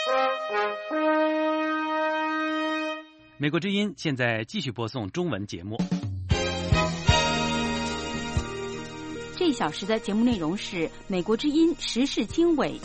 美国之音现在继续播送中文节目。 这一小时的节目内容是美国之音时事经纬。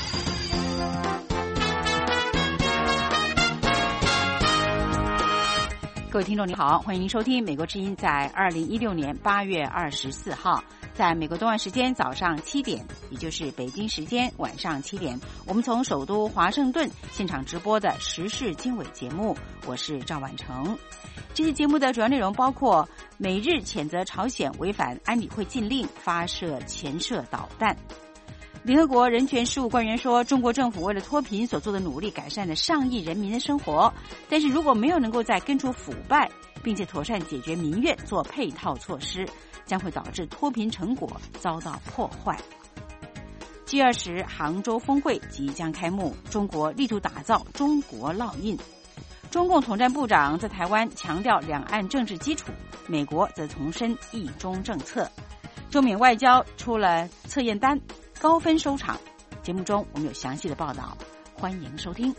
各位听众您好，欢迎您收听美国之音在2016年8月24号在美国东岸时间早上7点，也就是北京时间晚上7点，我们从首都华盛顿现场直播的时事经纬节目，我是赵婉成。这期节目的主要内容包括美日谴责朝鲜违反安理会禁令发射潜射导弹，联合国人权事务官员说，中国政府为了脱贫所做的努力改善了上亿人民的生活，但是如果没有能够在根除腐败并且妥善解决民怨做配套措施，将会导致脱贫成果遭到破坏。G20 杭州峰会即将开幕，中国力图打造中国烙印。中共统战部长在台湾强调两岸政治基础，美国则重申一中政策。中缅外交出了测验单，高分收场。节目中我们有详细的报道，欢迎收听。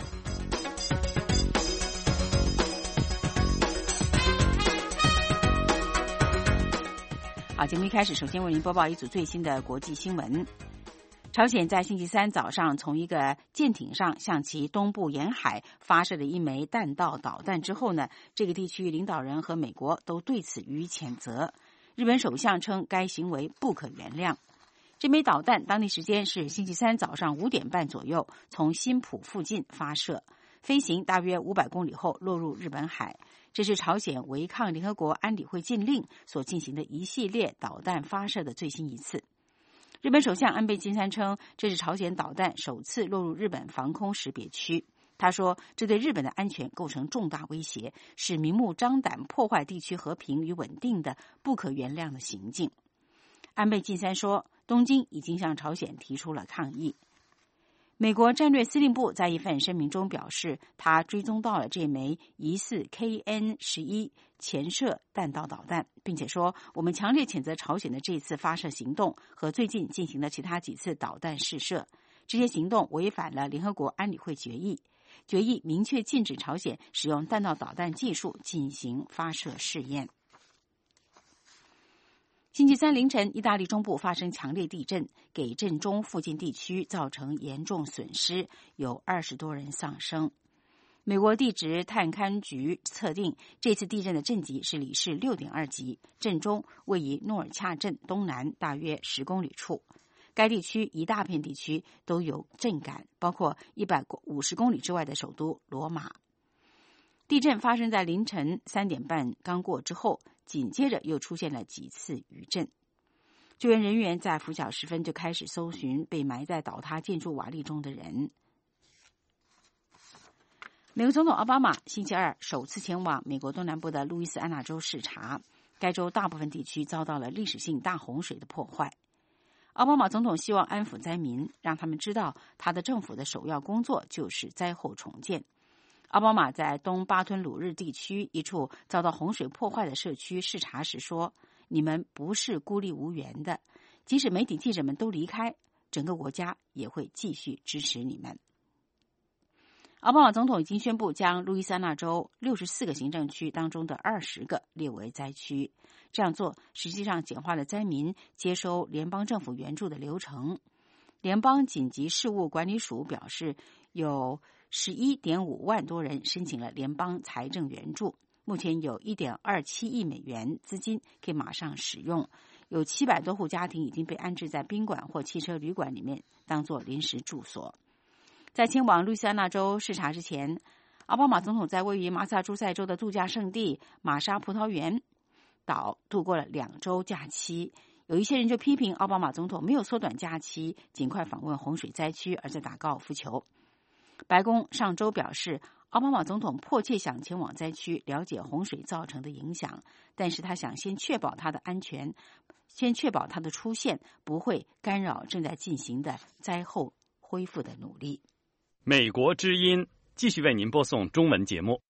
好，节目一开始，首先为您播报一组最新的国际新闻。朝鲜在星期三早上从一个舰艇上向其东部沿海发射了一枚弹道导弹之后呢，这个地区领导人和美国都对此予以谴责。日本首相称该行为不可原谅。这枚导弹当地时间是星期三早上5点半左右从新浦附近发射，飞行大约500公里后落入日本海。这是朝鲜违抗联合国安理会禁令所进行的一系列导弹发射的最新一次。日本首相安倍晋三称，这是朝鲜导弹首次落入日本防空识别区。他说，这对日本的安全构成重大威胁，是明目张胆破坏地区和平与稳定的不可原谅的行径。安倍晋三说，东京已经向朝鲜提出了抗议。美国战略司令部在一份声明中表示，他追踪到了这枚疑似 KN-11 潜射弹道导弹，并且说，我们强烈谴责朝鲜的这次发射行动和最近进行的其他几次导弹试射，这些行动违反了联合国安理会决议。决议明确禁止朝鲜使用弹道导弹技术进行发射试验。星期三凌晨，意大利中部发生强烈地震，给震中附近地区造成严重损失，有20多人丧生。美国地质探勘局测定，这次地震的震级是里氏6.2级，震中位于诺尔恰镇东南大约10公里处。该地区一大片地区都有震感，包括150公里之外的首都罗马。地震发生在凌晨3点半刚过之后，紧接着又出现了几次余震。救援人员在拂晓时分就开始搜寻被埋在倒塌建筑瓦砾中的人。美国总统奥巴马星期二首次前往美国东南部的路易斯安那州视察，该州大部分地区遭到了历史性大洪水的破坏。奥巴马总统希望安抚灾民，让他们知道他的政府的首要工作就是灾后重建。奥巴马在东巴吞鲁日地区一处遭到洪水破坏的社区视察时说，你们不是孤立无援的，即使媒体记者们都离开，整个国家也会继续支持你们。奥巴马总统已经宣布将路易斯安那州64个行政区当中的20个列为灾区，这样做实际上简化了灾民接收联邦政府援助的流程。联邦紧急事务管理署表示，有11.5万多人申请了联邦财政援助，目前有1.27亿美元资金可以马上使用，有700多户家庭已经被安置在宾馆或汽车旅馆里面当作临时住所。在前往路易斯安那州视察之前，奥巴马总统在位于马萨诸塞州的度假胜地玛莎葡萄园岛度过了2周假期。有一些人就批评奥巴马总统没有缩短假期，尽快访问洪水灾区，而在打高尔夫球。白宫上周表示，奥巴马总统迫切想前往灾区了解洪水造成的影响，但是他想先确保他的安全，先确保他的出现不会干扰正在进行的灾后恢复的努力。 美国之音继续为您播送中文节目。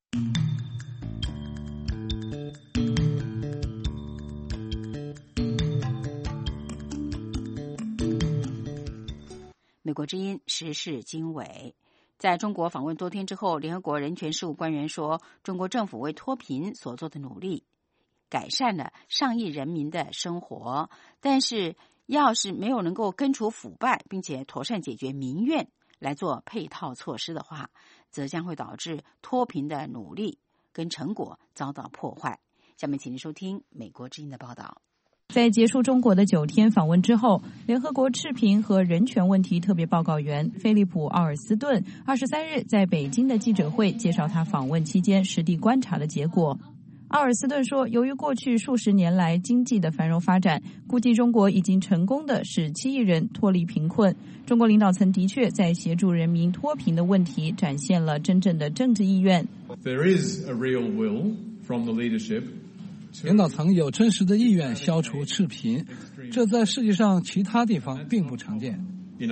美国之音时事经纬。 在中国访问多天之后，联合国人权事务官员说，中国政府为脱贫所做的努力改善了上亿人民的生活，但是要是没有能够根除腐败，并且妥善解决民怨来做配套措施的话，则将会导致脱贫的努力跟成果遭到破坏。下面请您收听美国之音的报道。 在结束中国的9天访问之后，联合国赤贫和人权问题特别报告员菲利普·奥尔斯顿23日在北京的记者会介绍他访问期间实地观察的结果。奥尔斯顿说，由于过去数十年来经济的繁荣发展，估计中国已经成功地使7亿人脱离贫困。中国领导层的确在协助人民脱贫的问题展现了真正的政治意愿。 There is a real will from the leadership 领导层有真实的意愿消除赤贫，这在世界上其他地方并不常见。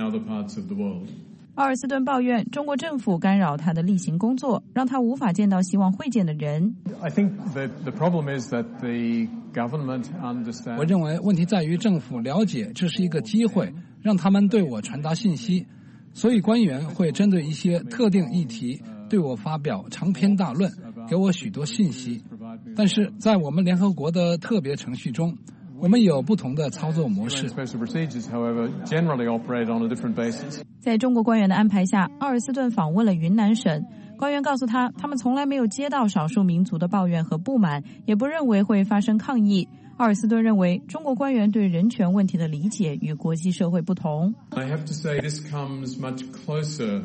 奥尔斯顿抱怨中国政府干扰他的例行工作，让他无法见到希望会见的人。 我认为问题在于政府了解这是一个机会，让他们对我传达信息，所以官员会针对一些特定议题对我发表长篇大论，给我许多信息。但是在我们联合国的特别程序中，我们有不同的操作模式。 在中国官员的安排下，奥尔斯顿访问了云南省。官员告诉他，他们从来没有接到少数民族的抱怨和不满，也不认为会发生抗议。奥尔斯顿认为，中国官员对人权问题的理解与国际社会不同。 I have to say this comes much closer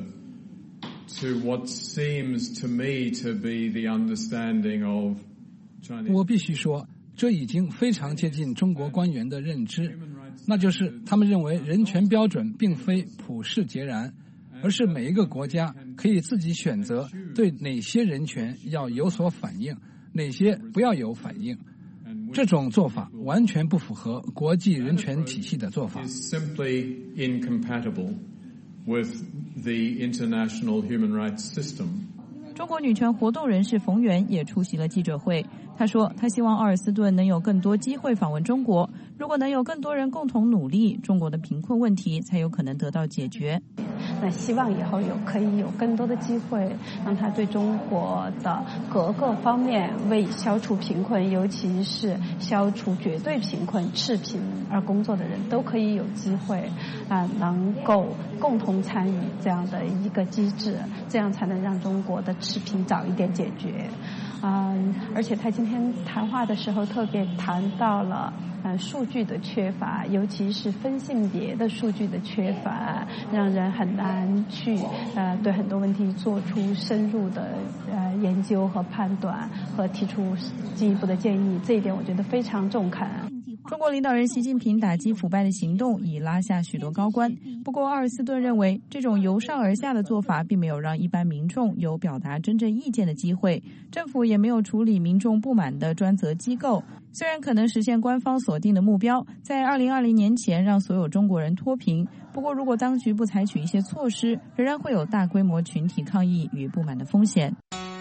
to what seems to me to be the understanding of Chinese. 我必须说，这已经非常接近中国官员的认知，那就是他们认为人权标准并非普世截然，而是每一个国家可以自己选择对哪些人权要有所反应，哪些不要有反应。这种做法完全不符合国际人权体系的做法。 Simply incompatible with the international human rights system. 中国女权活动人士冯源也出席了记者会。他说，他希望奥尔斯顿能有更多机会访问中国，如果能有更多人共同努力，中国的贫困问题才有可能得到解决。 那希望以后可以有更多的机会，让他对中国的各个方面为消除贫困，尤其是消除绝对贫困、赤贫而工作的人都可以有机会能够共同参与这样的一个机制，这样才能让中国的赤贫早一点解决。而且他今天谈话的时候特别谈到了数据的缺乏，尤其是分性别的数据的缺乏，让人很难去对很多问题做出深入的研究和判断，和提出进一步的建议。这一点我觉得非常中肯。 中国领导人习近平打击腐败的行动已拉下许多高官，不过奥尔斯顿认为，这种由上而下的做法并没有让一般民众有表达真正意见的机会，政府也没有处理民众不满的专责机构。虽然可能实现官方锁定的目标，在2020年前让所有中国人脱贫，不过如果当局不采取一些措施，仍然会有大规模群体抗议与不满的风险。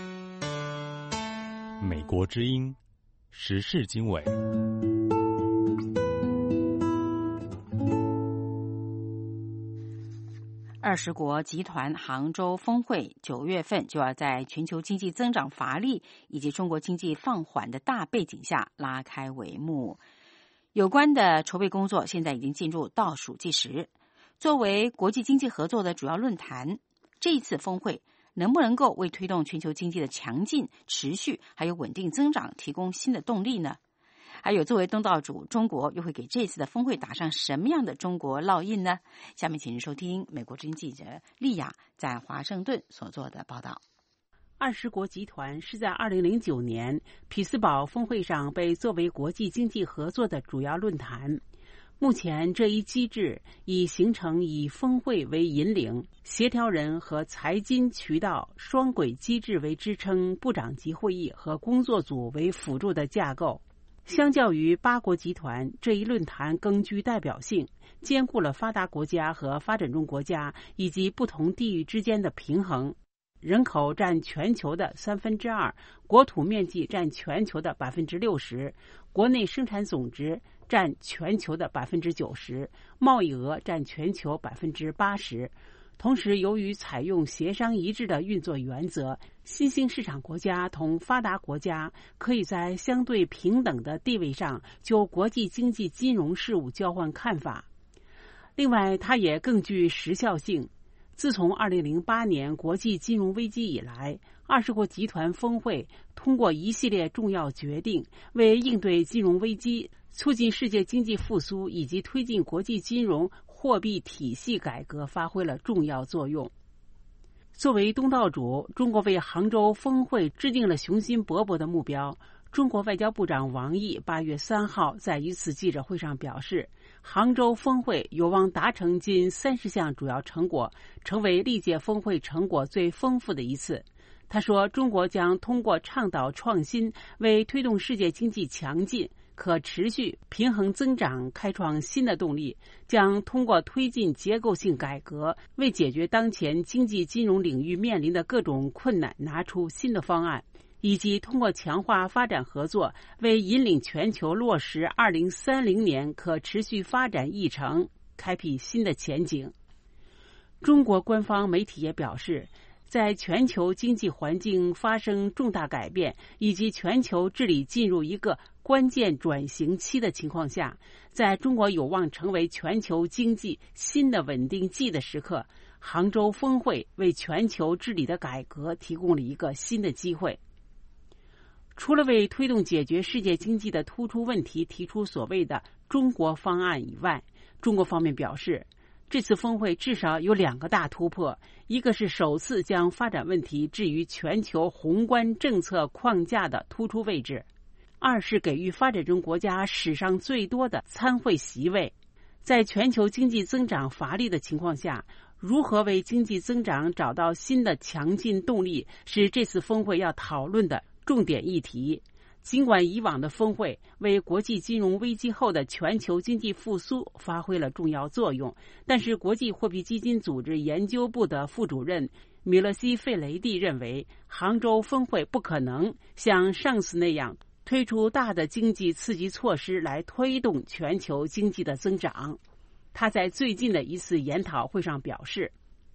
美国之音时事经纬。 20国集团杭州峰会9月份就要在全球经济增长乏力以及中国经济放缓的大背景下拉开帷幕。有关的筹备工作现在已经进入倒数计时。作为国际经济合作的主要论坛，这一次峰会能不能够为推动全球经济的强劲、持续还有稳定增长提供新的动力呢？还有，作为东道主，中国又会给这次的峰会打上什么样的中国烙印呢？下面请您收听美国之音记者丽雅在华盛顿所做的报道。 20国集团是在2009年匹兹堡峰会上被作为国际经济合作的主要论坛。目前这一机制已形成以峰会为引领、协调人和财经渠道双轨机制为支撑、部长级会议和工作组为辅助的架构。相较于8国集团，这一论坛更具代表性，兼顾了发达国家和发展中国家以及不同地域之间的平衡。人口占全球的2/3，国土面积占全球的60%，国内生产总值占全球的90%，贸易额占全球80%。 同时，由于采用协商一致的运作原则，新兴市场国家同发达国家可以在相对平等的地位上就国际经济金融事务交换看法。另外，它也更具时效性。自从2008年国际金融危机以来，20国集团峰会通过一系列重要决定，为应对金融危机、促进世界经济复苏以及推进国际金融货币体系改革发挥了重要作用。作为东道主，中国为杭州峰会制定了雄心勃勃的目标。中国外交部长王毅8月3号在一次记者会上表示，杭州峰会有望达成近30项主要成果，成为历届峰会成果最丰富的一次。他说，中国将通过倡导创新，为推动世界经济强劲、可持续、平衡增长开创新的动力，将通过推进结构性改革，为解决当前经济金融领域面临的各种困难拿出新的方案，以及通过强化发展合作，为引领全球落实2030年可持续发展议程开辟新的前景。中国官方媒体也表示，在全球经济环境发生重大改变以及全球治理进入一个关键转型期的情况下，在中国有望成为全球经济新的稳定剂的时刻，杭州峰会为全球治理的改革提供了一个新的机会。除了为推动解决世界经济的突出问题提出所谓的中国方案以外，中国方面表示，这次峰会至少有2个大突破，一个是首次将发展问题置于全球宏观政策框架的突出位置，二是给予发展中国家史上最多的参会席位。在全球经济增长乏力的情况下，如何为经济增长找到新的强劲动力，是这次峰会要讨论的重点议题。尽管以往的峰会为国际金融危机后的全球经济复苏发挥了重要作用，但是国际货币基金组织研究部的副主任米勒西·费雷蒂认为，杭州峰会不可能像上次那样推出大的经济刺激措施来推动全球经济的增长。他在最近的一次研讨会上表示，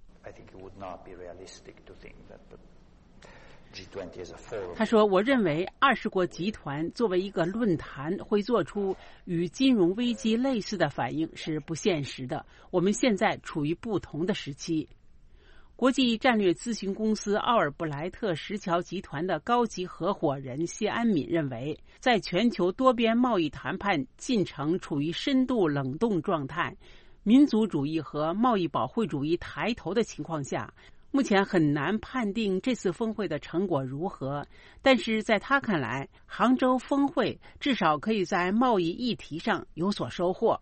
他说，我认为20国集团作为一个论坛会做出与金融危机类似的反应是不现实的，我们现在处于不同的时期。国际战略咨询公司奥尔布莱特石桥集团的高级合伙人谢安敏认为，在全球多边贸易谈判进程处于深度冷冻状态，民族主义和贸易保护主义抬头的情况下，目前很难判定这次峰会的成果如何，但是在他看来，杭州峰会至少可以在贸易议题上有所收获。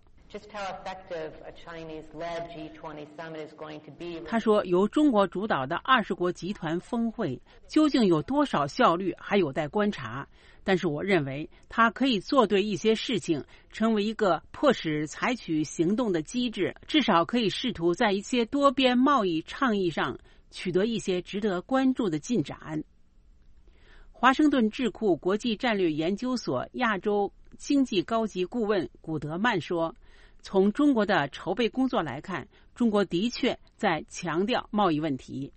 他说，由中国主导的20国集团峰会究竟有多少效率还有待观察，但是我认为它可以做对一些事情，成为一个迫使采取行动的机制，至少可以试图在一些多边贸易倡议上取得一些值得关注的进展。华盛顿智库国际战略研究所亚洲经济高级顾问古德曼说，从中国的筹备工作来看，中国的确在强调贸易问题。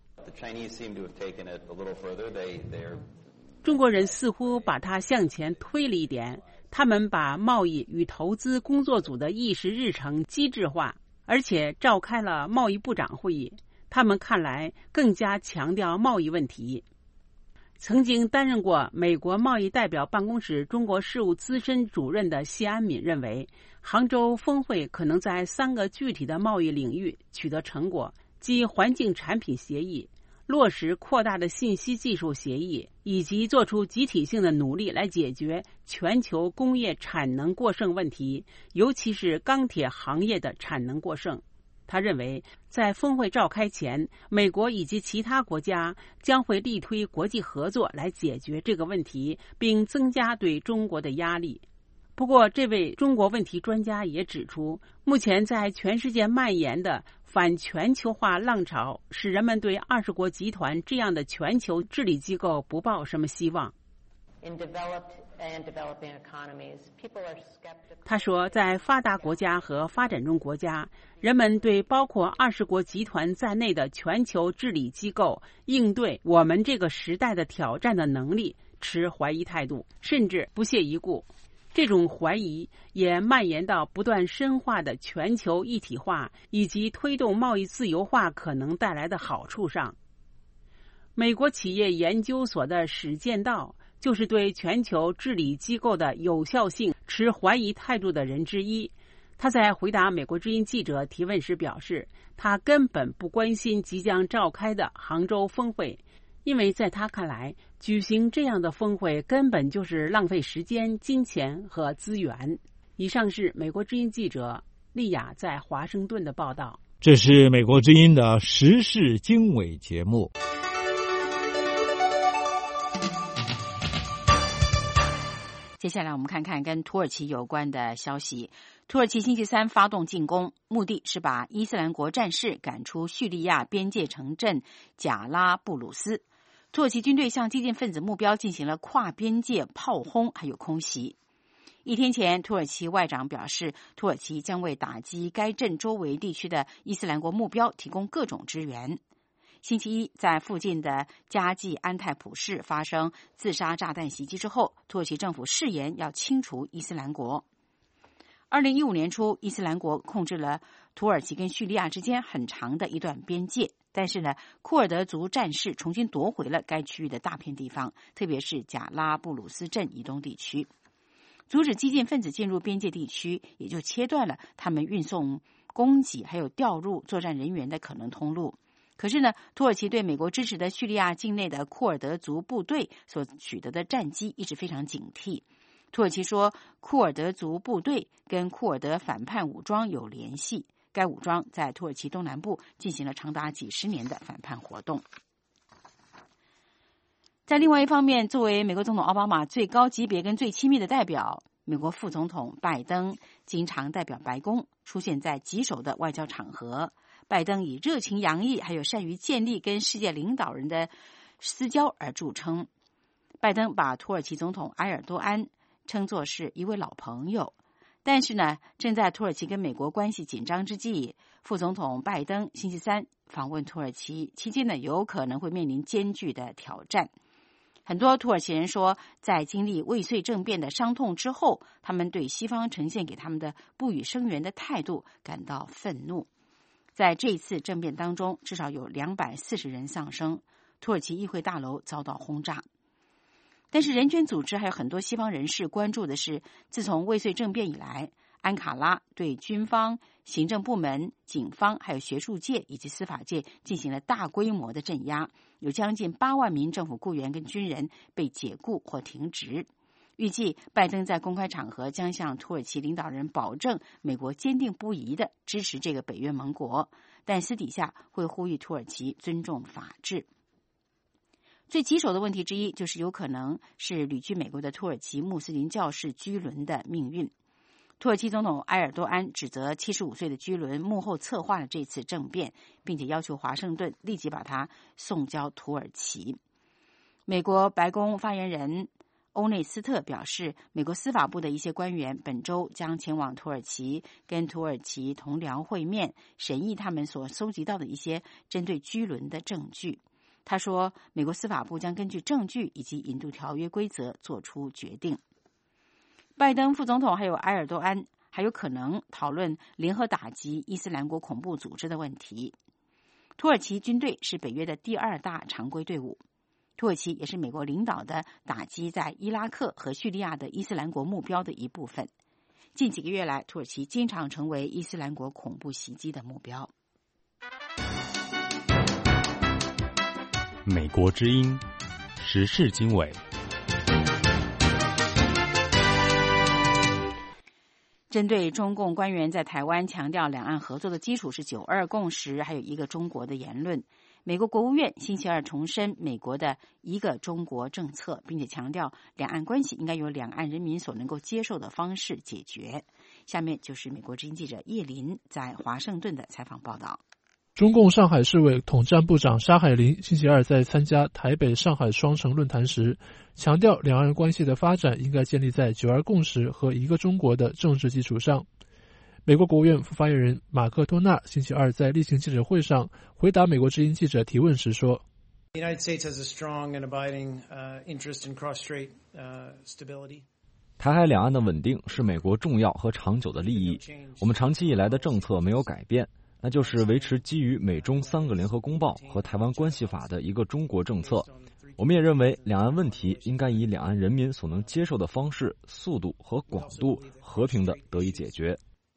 中国人似乎把它向前推了一点，他们把贸易与投资工作组的议事日程机制化，而且召开了贸易部长会议。他们看来更加强调贸易问题。曾经担任过美国贸易代表办公室中国事务资深主任的谢安敏认为，杭州峰会可能在3个具体的贸易领域取得成果，即环境产品协议、落实扩大的信息技术协议，以及做出集体性的努力来解决全球工业产能过剩问题，尤其是钢铁行业的产能过剩。他认为，在峰会召开前，美国以及其他国家将会力推国际合作来解决这个问题，并增加对中国的压力。不过，这位中国问题专家也指出，目前在全世界蔓延的反全球化浪潮，使人们对20国集团这样的全球治理机构不抱什么希望。 他说，在发达国家和发展中国家，人们对包括20国集团在内的全球治理机构应对我们这个时代的挑战的能力持怀疑态度，甚至不屑一顾。这种怀疑也蔓延到不断深化的全球一体化以及推动贸易自由化可能带来的好处上。美国企业研究所的史建道就是对全球治理机构的有效性持怀疑态度的人之一。他在回答美国之音记者提问时表示，他根本不关心即将召开的杭州峰会，因为在他看来，举行这样的峰会根本就是浪费时间、金钱和资源。以上是美国之音记者丽雅在华盛顿的报道。 这是美国之音的时事经纬节目。 接下来我们看看跟土耳其有关的消息。土耳其星期三发动进攻，目的是把伊斯兰国战士赶出叙利亚边界城镇贾拉布鲁斯。土耳其军队向激进分子目标进行了跨边界炮轰还有空袭。一天前，土耳其外长表示，土耳其将为打击该镇周围地区的伊斯兰国目标提供各种支援。星期一，在附近的加济安泰普市发生自杀炸弹袭击之后，土耳其政府誓言要清除伊斯兰国。2015年初，伊斯兰国控制了土耳其跟叙利亚之间很长的一段边界，但是呢，库尔德族战士重新夺回了该区域的大片地方，特别是贾拉布鲁斯镇以东地区。阻止激进分子进入边界地区，也就切断了他们运送供给还有调入作战人员的可能通路。可是呢，土耳其对美国支持的叙利亚境内的库尔德族部队所取得的战绩一直非常警惕。土耳其说，库尔德族部队跟库尔德反叛武装有联系，该武装在土耳其东南部进行了长达几十年的反叛活动。在另外一方面，作为美国总统奥巴马最高级别跟最亲密的代表，美国副总统拜登经常代表白宫出现在棘手的外交场合。拜登以热情洋溢还有善于建立跟世界领导人的私交而著称。拜登把土耳其总统埃尔多安称作是一位老朋友，但是呢，正在土耳其跟美国关系紧张之际，副总统拜登星期三访问土耳其期间呢，有可能会面临艰巨的挑战。很多土耳其人说，在经历未遂政变的伤痛之后，他们对西方呈现给他们的不予声援的态度感到愤怒。在这一次政变当中，至少有240人丧生，土耳其议会大楼遭到轰炸。但是人权组织还有很多西方人士关注的是，自从未遂政变以来，安卡拉对军方、行政部门、警方还有学术界以及司法界进行了大规模的镇压，有将近8万名政府雇员跟军人被解雇或停职。预计拜登在公开场合将向土耳其领导人保证美国坚定不移地支持这个北约盟国，但私底下会呼吁土耳其尊重法治。最棘手的问题之一就是有可能是旅居美国的土耳其穆斯林教士居伦的命运。土耳其总统埃尔多安指责75岁的居伦幕后策划了这次政变，并且要求华盛顿立即把他送交土耳其。美国白宫发言人欧内斯特表示，美国司法部的一些官员本周将前往土耳其，跟土耳其同僚会面，审议他们所搜集到的一些针对居伦的证据。他说，美国司法部将根据证据以及引渡条约规则做出决定。拜登副总统还有埃尔多安还有可能讨论联合打击伊斯兰国恐怖组织的问题。土耳其军队是北约的第2大常规队伍。土耳其也是美国领导的打击在伊拉克和叙利亚的伊斯兰国目标的一部分。近几个月来，土耳其经常成为伊斯兰国恐怖袭击的目标。 美国之音时事经纬。 针对中共官员在台湾强调两岸合作的基础是9·2共识，还有一个中国的言论，美国国务院星期二重申美国的一个中国政策，并且强调两岸关系应该由两岸人民所能够接受的方式解决。下面就是美国之音记者叶林在华盛顿的采访报道。 中共上海市委统战部长沙海林星期二在参加台北上海双城论坛时，强调两岸关系的发展应该建立在九二共识和一个中国的政治基础上。美国国务院副发言人马克托纳星期二在例行记者会上回答美国之音记者提问时说， 台海两岸的稳定是美国重要和长久的利益，我们长期以来的政策没有改变，那就是维持基于美中3个联合公报和台湾关系法的一个中国政策。我们也认为两岸问题应该以两岸人民所能接受的方式、速度和广度和平地得以解决。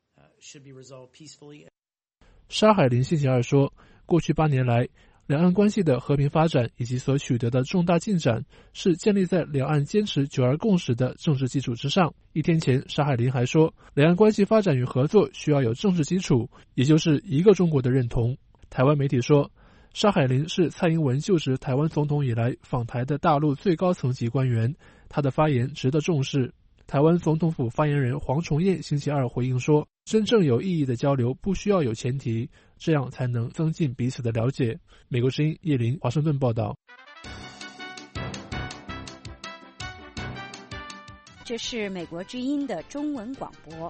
沙海林星期二说，过去8年来，两岸关系的和平发展以及所取得的重大进展是建立在两岸坚持九二共识的政治基础之上。1天前，沙海林还说，两岸关系发展与合作需要有政治基础，也就是一个中国的认同。台湾媒体说，沙海林是蔡英文就职台湾总统以来访台的大陆最高层级官员，他的发言值得重视。台湾总统府发言人黄崇彦星期二回应说，真正有意义的交流不需要有前提，这样才能增进彼此的了解。美国之音叶林华盛顿报道。 这是美国之音的中文广播。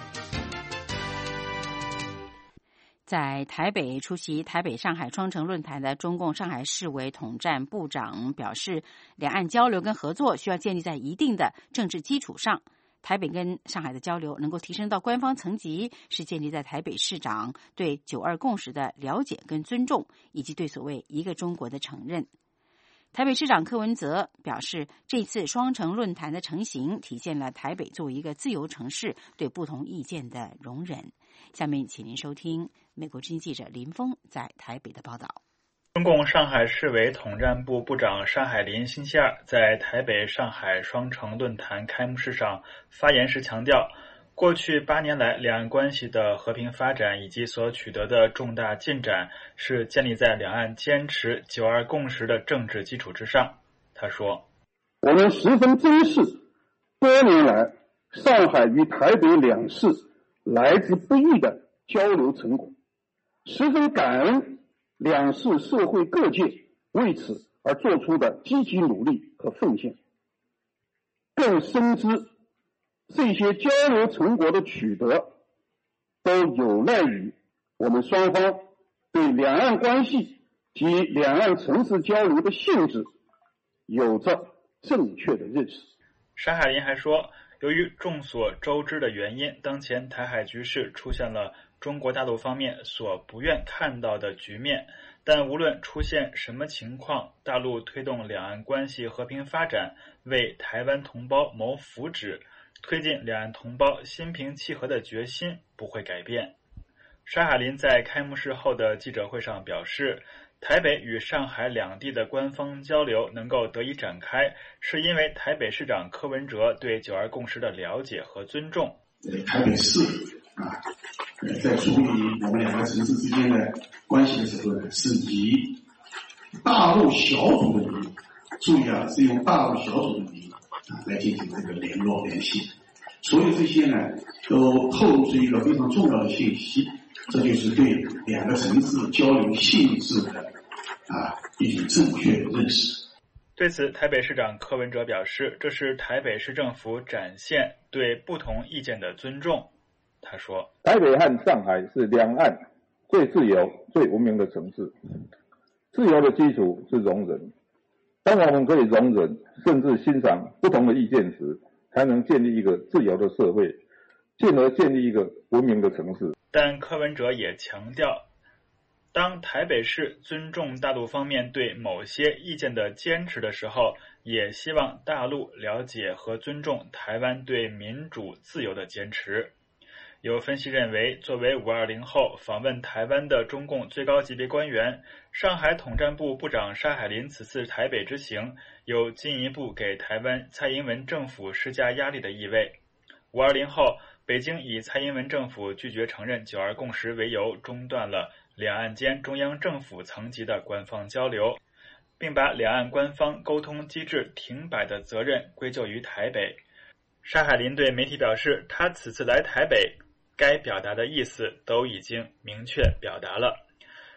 在台北出席台北上海双城论坛的中共上海市委统战部长表示，两岸交流跟合作需要建立在一定的政治基础上。台北跟上海的交流能够提升到官方层级，是建立在台北市长对九二共识的了解跟尊重，以及对所谓一个中国的承认。台北市长柯文哲表示，这次双城论坛的成型体现了台北作为一个自由城市对不同意见的容忍。下面请您收听美国之音记者林峰在台北的报道。 中共上海市委统战部部长沙海林星期二在台北上海双城论坛开幕式上发言时强调，过去8年来两岸关系的和平发展以及所取得的重大进展是建立在两岸坚持九二共识的政治基础之上。他说， 我们十分珍视多年来上海与台北两市来之不易的交流成果，十分感恩两市社会各界为此而做出的积极努力和奉献，更深知这些交流成果的取得都有赖于我们双方对两岸关系及两岸城市交流的性质有着正确的认识。 沙海林还说，由于众所周知的原因，当前台海局势出现了中国大陆方面所不愿看到的局面，但无论出现什么情况，大陆推动两岸关系和平发展，为台湾同胞谋福祉，推进两岸同胞心平气和的决心不会改变。沙海林在开幕式后的记者会上表示，台北与上海两地的官方交流能够得以展开，是因为台北市长柯文哲对九二共识的了解和尊重。 台北市在处理我们两个城市之间的关系的时候呢，是以大陆小组的名义，注意啊，是用大陆小组的名义来进行这个联络联系，所以这些呢都透露出一个非常重要的信息，这就是对两个城市交流性质的一种正确的认识。 对此，台北市长柯文哲表示，这是台北市政府展现对不同意见的尊重。他说， 台北和上海是两岸最自由、最文明的城市。自由的基础是容忍，当我们可以容忍甚至欣赏不同的意见时，才能建立一个自由的社会，进而建立一个文明的城市。 但柯文哲也强调，当台北市尊重大陆方面对某些意见的坚持的时候，也希望大陆了解和尊重台湾对民主自由的坚持。有分析认为，作为520后访问台湾的中共最高级别官员，上海统战部部长沙海林此次台北之行有进一步给台湾蔡英文政府施加压力的意味。520后，北京以蔡英文政府拒绝承认九二共识为由，中断了两岸间中央政府层级的官方交流，并把两岸官方沟通机制停摆的责任归咎于台北。沙海林对媒体表示，他此次来台北该表达的意思都已经明确表达了。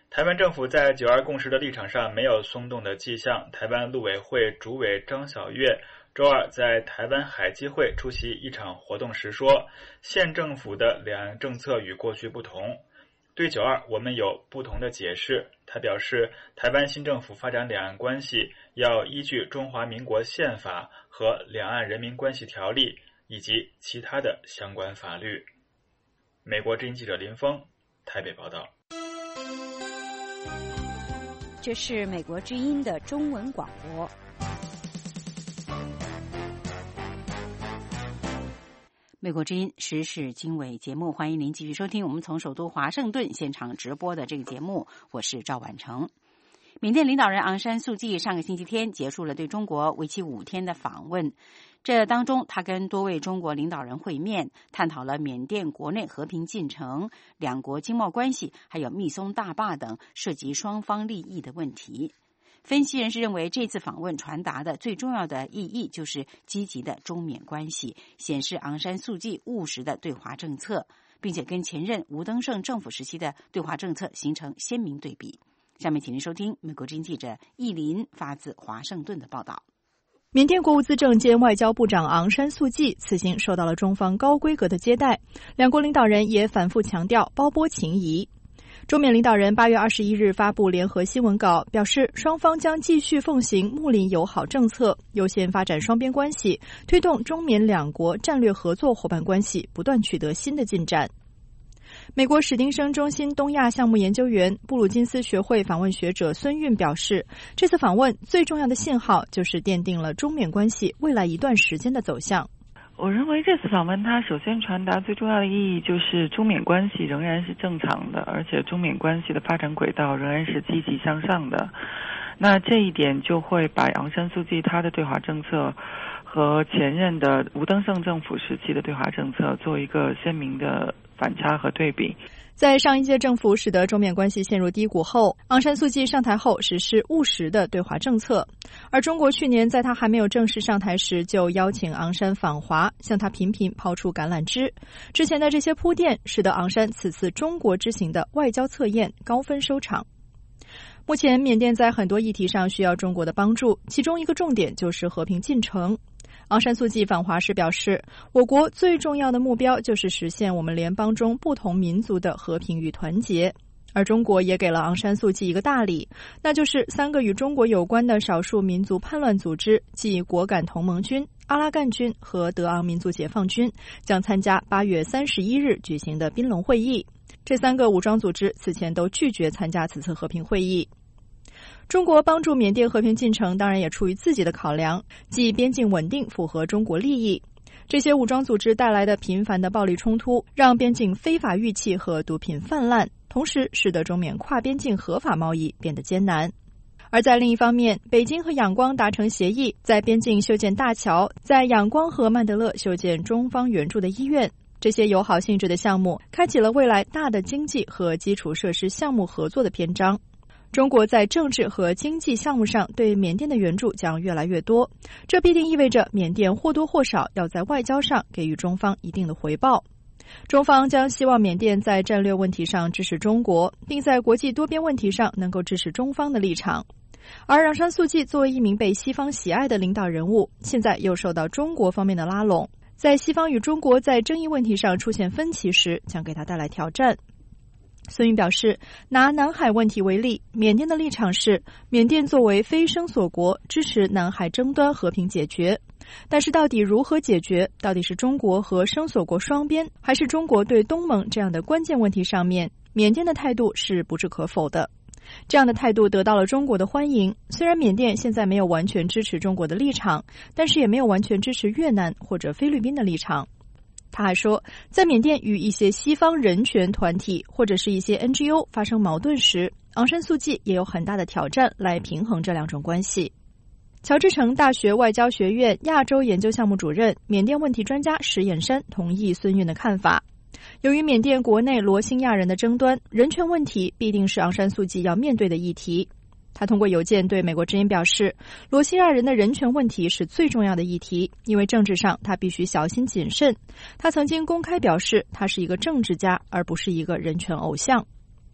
台湾政府在9·2共识的立场上没有松动的迹象。台湾陆委会主委张晓月周二在台湾海基会出席一场活动时说，县政府的两岸政策与过去不同，对9·2我们有不同的解释。他表示，台湾新政府发展两岸关系要依据中华民国宪法和两岸人民关系条例以及其他的相关法律。美国之音记者林峰台北报道。 这是美国之音的中文广播。美国之音时事经纬节目，欢迎您继续收听我们从首都华盛顿现场直播的这个节目，我是赵婉成。缅甸领导人昂山素季上个星期天结束了对中国为期5天的访问，这当中他跟多位中国领导人会面，探讨了缅甸国内和平进程、两国经贸关系，还有密松大坝等涉及双方利益的问题。分析人士认为，这次访问传达的最重要的意义就是积极的中缅关系，显示昂山素季务实的对华政策，并且跟前任吴登盛政府时期的对华政策形成鲜明对比。下面请您收听美国之音记者易林发自华盛顿的报道。 缅甸国务资政兼外交部长昂山素季此行受到了中方高规格的接待，两国领导人也反复强调胞波情谊。中缅领导人8月21日发布联合新闻稿，表示双方将继续奉行睦邻友好政策，优先发展双边关系，推动中缅两国战略合作伙伴关系不断取得新的进展。美国史丁生中心东亚项目研究员、布鲁金斯学会访问学者孙运表示，这次访问最重要的信号就是奠定了中缅关系未来一段时间的走向。 我认为这次访问它首先传达最重要的意义就是中缅关系仍然是正常的，而且中缅关系的发展轨道仍然是积极向上的。那这一点就会把昂山素季他的对华政策和前任的吴登盛政府时期的对华政策做一个鲜明的反差和对比。 在上一届政府使得中缅关系陷入低谷后，昂山素季上台后实施务实的对华政策，而中国去年在他还没有正式上台时就邀请昂山访华，向他频频抛出橄榄枝。之前的这些铺垫使得昂山此次中国之行的外交测验高分收场。目前缅甸在很多议题上需要中国的帮助，其中一个重点就是和平进程。昂山素季访华时表示，我国最重要的目标就是实现我们联邦中不同民族的和平与团结。而中国也给了昂山素季一个大礼，那就是3个与中国有关的少数民族叛乱组织，即果敢同盟军、阿拉干军和德昂民族解放军，将参加8月31日举行的宾隆会议。这3个武装组织此前都拒绝参加此次和平会议。中国帮助缅甸和平进程当然也出于自己的考量，即边境稳定符合中国利益。这些武装组织带来的频繁的暴力冲突，让边境非法玉器和毒品泛滥，同时使得中缅跨边境合法贸易变得艰难。而在另一方面，北京和仰光达成协议，在边境修建大桥，在仰光和曼德勒修建中方援助的医院。这些友好性质的项目开启了未来大的经济和基础设施项目合作的篇章。中国在政治和经济项目上对缅甸的援助将越来越多，这必定意味着缅甸或多或少要在外交上给予中方一定的回报。中方将希望缅甸在战略问题上支持中国，并在国际多边问题上能够支持中方的立场。而昂山素季作为一名被西方喜爱的领导人物，现在又受到中国方面的拉拢，在西方与中国在争议问题上出现分歧时，将给他带来挑战。孙运表示，拿南海问题为例，缅甸的立场是，缅甸作为非声索国，支持南海争端和平解决。但是到底如何解决，到底是中国和声索国双边，还是中国对东盟这样的关键问题上面，缅甸的态度是不置可否的。这样的态度得到了中国的欢迎，虽然缅甸现在没有完全支持中国的立场，但是也没有完全支持越南或者菲律宾的立场。他还说，在缅甸与一些西方人权团体或者是一些 NGO 发生矛盾时，昂山素季也有很大的挑战来平衡这两种关系。乔治城大学外交学院亚洲研究项目主任、缅甸问题专家石眼山同意孙运的看法。由于缅甸国内罗兴亚人的争端，人权问题必定是昂山素季要面对的议题。他通过邮件对美国之音表示，罗兴亚人的人权问题是最重要的议题，因为政治上他必须小心谨慎。他曾经公开表示，他是一个政治家，而不是一个人权偶像。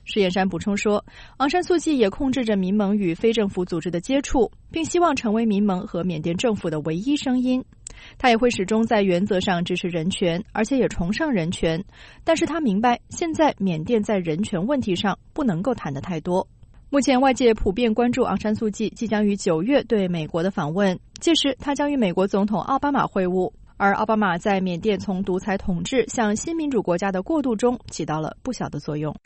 施燕山补充说，昂山素季也控制着民盟与非政府组织的接触，并希望成为民盟和缅甸政府的唯一声音。他也会始终在原则上支持人权，而且也崇尚人权，但是他明白现在缅甸在人权问题上不能够谈得太多。目前外界普遍关注昂山素季即将于9月对美国的访问，届时他将与美国总统奥巴马会晤，而奥巴马在缅甸从独裁统治向新民主国家的过渡中起到了不小的作用。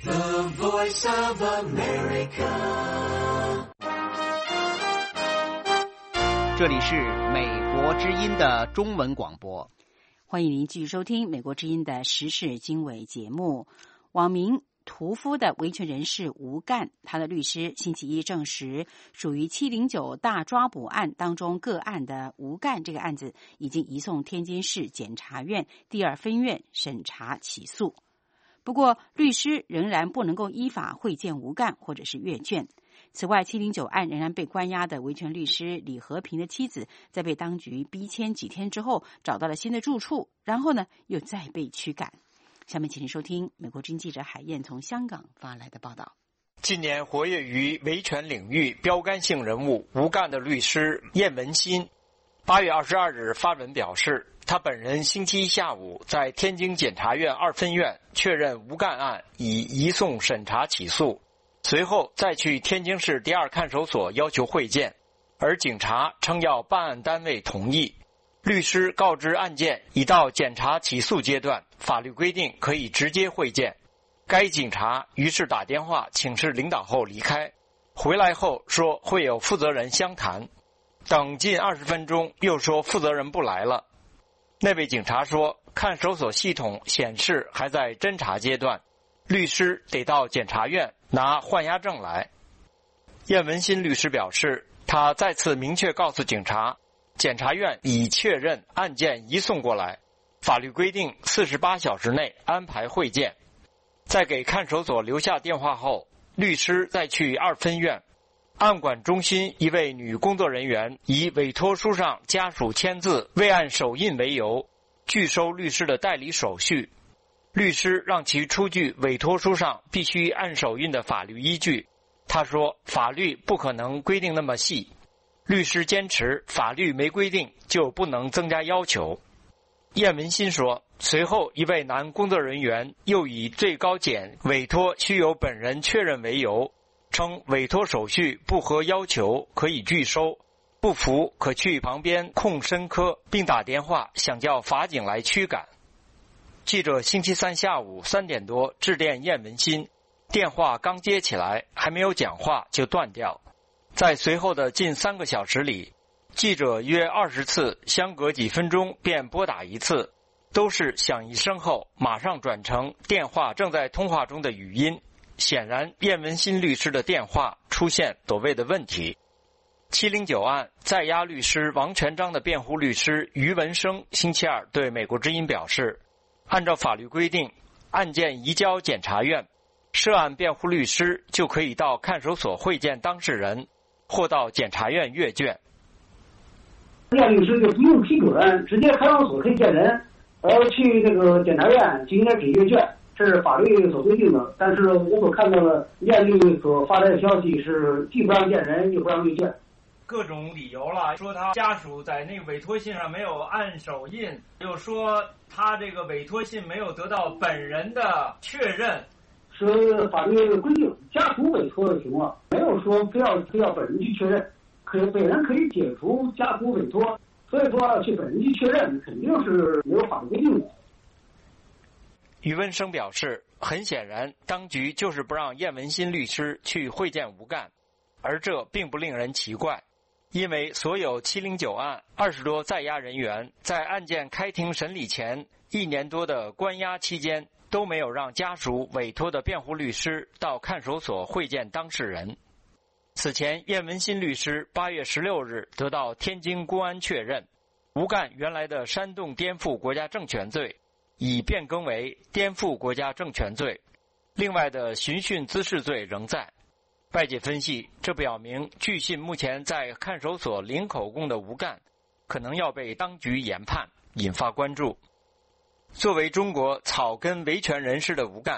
这里是美国之音的中文广播， 欢迎您继续收听美国之音的时事经纬节目。网名屠夫的维权人士吴干，他的律师星期一证实，属于709大抓捕案当中个案的吴干这个案子已经移送天津市检察院第2分院审查起诉。不过，律师仍然不能够依法会见吴干或者是阅卷。此外，709案仍然被关押的维权律师李和平的妻子，在被当局逼迁几天之后，找到了新的住处，然后呢，又再被驱赶。下面请您收听美国之音记者海燕从香港发来的报道。 近年活跃于维权领域标杆性人物吴干的律师叶文新8月22日发文表示，他本人星期一下午在天津检察院2分院确认吴干案已移送审查起诉，随后再去天津市第2看守所要求会见，而警察称要办案单位同意。律师告知案件已到检察起诉阶段，法律规定可以直接会见。该警察于是打电话请示领导后离开，回来后说会有负责人相谈，等近20分钟又说负责人不来了。那位警察说，看守所系统显示还在侦查阶段，律师得到检察院拿换押证来。叶文新律师表示，他再次明确告诉警察，检察院已确认案件移送过来，法律规定48小时内安排会见。在给看守所留下电话后，律师再去2分院，案管中心一位女工作人员以委托书上家属签字未按手印为由，拒收律师的代理手续。律师让其出具委托书上必须按手印的法律依据，他说法律不可能规定那么细。律师坚持法律没规定就不能增加要求。叶文新说，随后一位男工作人员又以最高检委托需由本人确认为由，称委托手续不合要求可以拒收，不服可去旁边控申科，并打电话想叫法警来驱赶。记者星期三下午3点多致电叶文新，电话刚接起来还没有讲话就断掉。在随后的近3个小时里，记者约20次，相隔几分钟便拨打一次，都是响一声后马上转成电话正在通话中的语音。显然叶文新律师的电话出现所谓的问题。709案在押律师王全璋的辩护律师于文生星期二对美国之音表示，按照法律规定，案件移交检察院，涉案辩护律师就可以到看守所会见当事人，或到检察院阅卷。 验律师就不用批准，直接看守所可以见人，而去这个检察院就应该给阅卷，这是法律所规定的。但是我所看到的验律所发来的消息是，既不让见人，又不让阅卷。 各种理由了，说他家属在那个委托信上没有按手印，又说他这个委托信没有得到本人的确认。 是法律规定，家属委托就行了，没有说非要本人去确认，本人可以解除家属委托，所以说要去本人去确认，肯定是没有法律规定的。 于文生表示，很显然，当局就是不让叶文新律师去会见吴干，而这并不令人奇怪，因为所有709案20多在押人员在案件开庭审理前1年多的关押期间，都没有让家属委托的辩护律师到看守所会见当事人。此前，叶文新律师8月16日得到天津公安确认，吴干原来的煽动颠覆国家政权罪已变更为颠覆国家政权罪，另外的寻衅滋事罪仍在。外界分析，这表明据信目前在看守所零口供的吴干可能要被当局研判，引发关注。作为中国草根维权人士的吴干，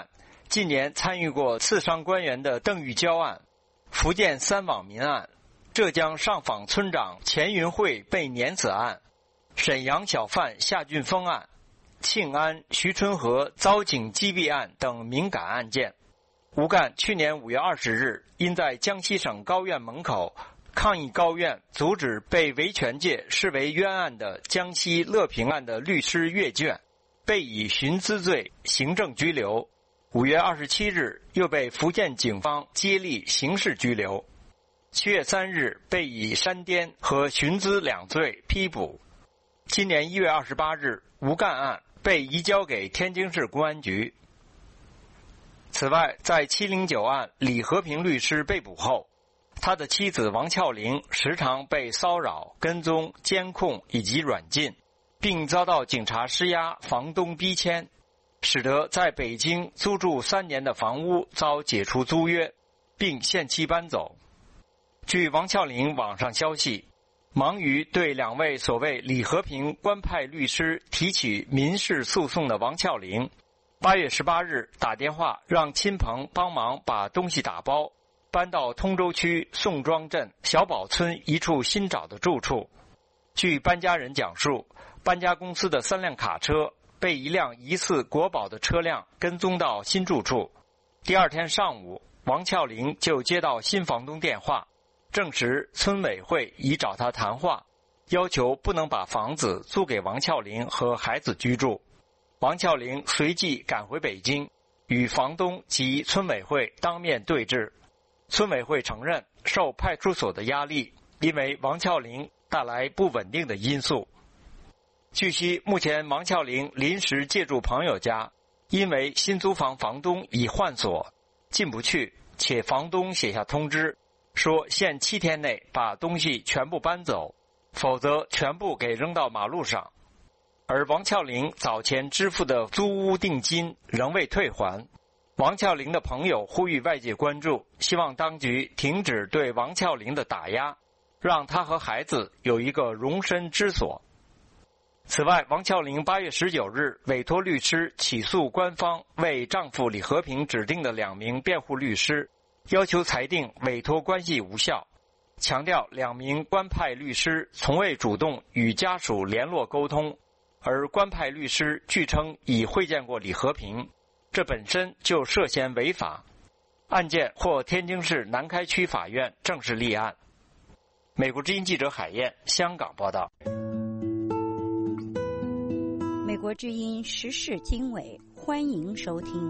近年参与过刺伤官员的邓玉娇案、福建三网民案、浙江上访村长钱云慧被碾死案、沈阳小贩夏俊峰案、庆安、徐春和遭警击毙案等敏感案件。吴干去年5月20日因在江西省高院门口抗议高院阻止被维权界视为冤案的江西乐平案的律师阅卷，被以徇私罪行政拘留。5月27日又被福建警方接力刑事拘留。7月3日被以煽颠和徇私2罪批捕。今年1月28日，吴干案被移交给天津市公安局。此外，在709案李和平律师被捕后，他的妻子王峭玲时常被骚扰、跟踪、监控以及软禁，并遭到警察施压、房东逼迁，使得在北京租住3年的房屋遭解除租约，并限期搬走。据王峭玲网上消息，忙于对2位所谓李和平官派律师提起民事诉讼的王峭玲，8月18日打电话让亲朋帮忙把东西打包，搬到通州区宋庄镇小宝村一处新找的住处。据搬家人讲述，搬家公司的3辆卡车被一辆疑似国宝的车辆跟踪到新住处。第二天上午，王峭玲就接到新房东电话，证实村委会已找他谈话，要求不能把房子租给王峭玲和孩子居住。王峭玲随即赶回北京，与房东及村委会当面对质。村委会承认受派出所的压力，因为王峭玲带来不稳定的因素。据悉，目前王峭玲临时借住朋友家，因为新租房房东已换锁，进不去，且房东写下通知，说限7天内把东西全部搬走，否则全部给扔到马路上。而王峭玲早前支付的租屋定金仍未退还。王峭玲的朋友呼吁外界关注，希望当局停止对王峭玲的打压，让她和孩子有一个容身之所。此外，王峭玲8月19日委托律师起诉官方为丈夫李和平指定的2名辩护律师，要求裁定委托关系无效，强调2名官派律师从未主动与家属联络沟通，而官派律师据称已会见过李和平，这本身就涉嫌违法。案件获天津市南开区法院正式立案。美国之音记者海燕，香港报道。 美国之音时事经纬，欢迎收听。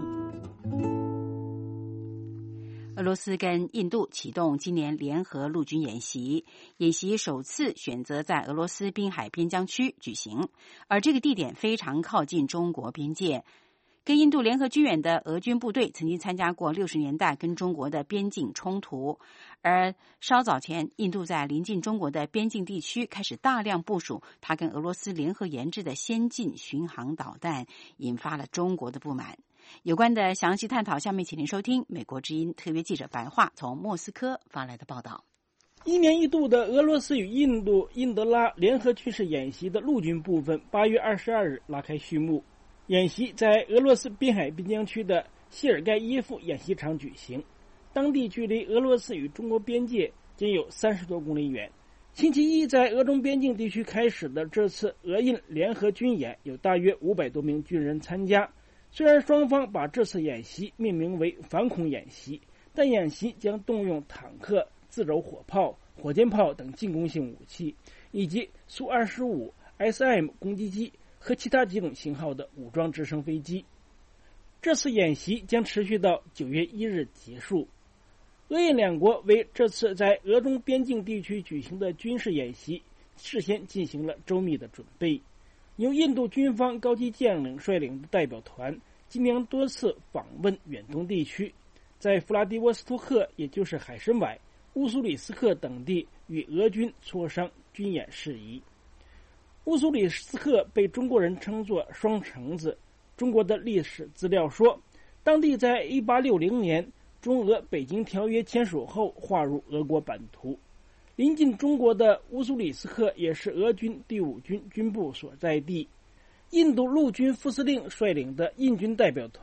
俄罗斯跟印度启动今年联合陆军演习，演习首次选择在俄罗斯滨海边疆区举行，而这个地点非常靠近中国边界。跟印度联合军演的俄军部队曾经参加过60年代跟中国的边境冲突，而稍早前，印度在临近中国的边境地区开始大量部署它跟俄罗斯联合研制的先进巡航导弹，引发了中国的不满。有关的详细探讨，下面请您收听美国之音特约记者白桦从莫斯科发来的报道。 1年1度的俄罗斯与印度印德拉联合军事演习的陆军部分8月22日拉开序幕。演习在俄罗斯滨海边疆区的谢尔盖耶夫演习场举行，当地距离俄罗斯与中国边界仅有30多公里远。星期一在俄中边境地区开始的这次俄印联合军演有大约500多名军人参加。虽然双方把这次演习命名为反恐演习，但演习将动用坦克、自走火炮、火箭炮等进攻性武器，以及苏25 SM 攻击机和其他几种型号的武装直升飞机。这次演习将持续到9月1日结束。俄印2国为这次在俄中边境地区举行的军事演习事先进行了周密的准备。由印度军方高级将领率领的代表团今年多次访问远东地区，在弗拉迪沃斯托克也就是海参崴、乌苏里斯克等地与俄军磋商军演事宜。乌苏里斯克被中国人称作双城子，中国的历史资料说，当地在1860年中俄北京条约签署后划入俄国版图。临近中国的乌苏里斯克也是俄军第5军军部所在地。印度陆军副司令率领的印军代表团